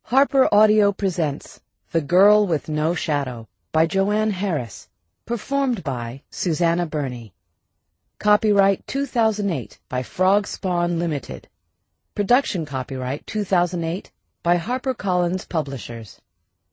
Harper Audio presents The Girl with No Shadow by Joanne Harris, performed by Susanna Burney. Copyright 2008 by Frog Spawn Limited. Production copyright 2008 by HarperCollins Publishers.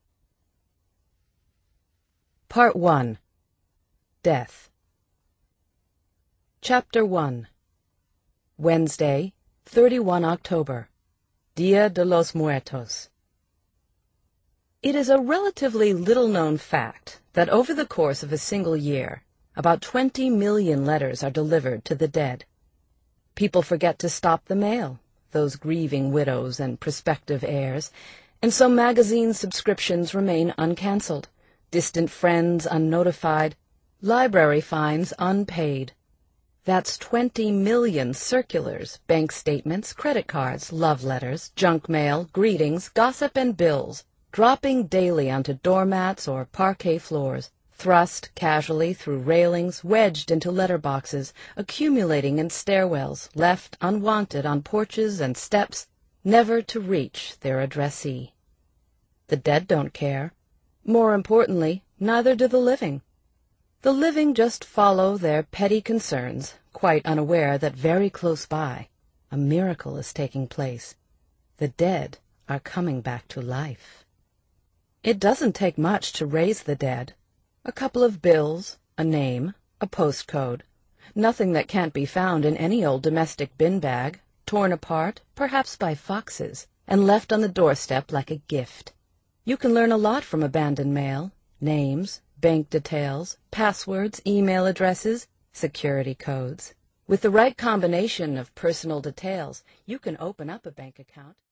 Part 1. Death. Chapter 1. Wednesday, 31 October. Dia de los Muertos. It is a relatively little-known fact that over the course of a single year, about 20 million letters are delivered to the dead. People forget to stop the mail, those grieving widows and prospective heirs, and so magazine subscriptions remain uncancelled, distant friends unnotified, library fines unpaid. That's 20 million circulars, bank statements, credit cards, love letters, junk mail, greetings, gossip, and bills, dropping daily onto doormats or parquet floors, thrust casually through railings, wedged into letterboxes, accumulating in stairwells, left unwanted on porches and steps, never to reach their addressee. The dead don't care. More importantly, neither do the living. The living just follow their petty concerns, quite unaware that very close by, a miracle is taking place. The dead are coming back to life. It doesn't take much to raise the dead. A couple of bills, a name, a postcode, nothing that can't be found in any old domestic bin bag, torn apart, perhaps by foxes, and left on the doorstep like a gift. You can learn a lot from abandoned mail, names, bank details, passwords, email addresses, security codes. With the right combination of personal details, you can open up a bank account.